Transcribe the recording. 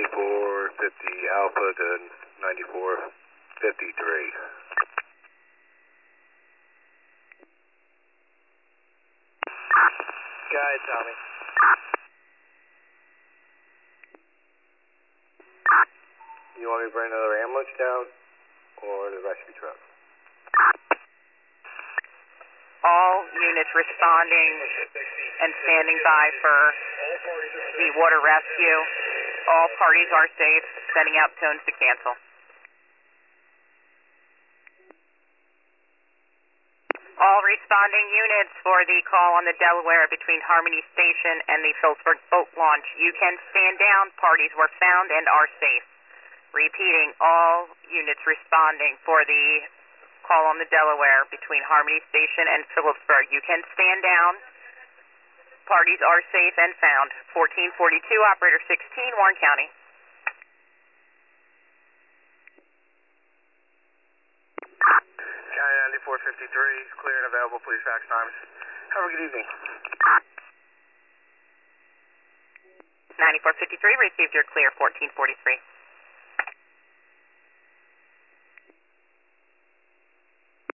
Alpha to 9453. Go ahead, Tommy. You want me to bring another ambulance down or the rescue truck? All units responding and standing by for the water rescue. All parties are safe. Sending out tones to cancel. All responding units for the call on the Delaware between Harmony Station and the Phillipsburg boat launch. You can stand down. Parties were found and are safe. Repeating, all units responding for the call on the Delaware between Harmony Station and Phillipsburg. You can stand down. Parties are safe and found. 1442, Operator 16, Warren County. County 9453, clear and available. Please fax times. Have a good evening. 9453, received your clear, 1443.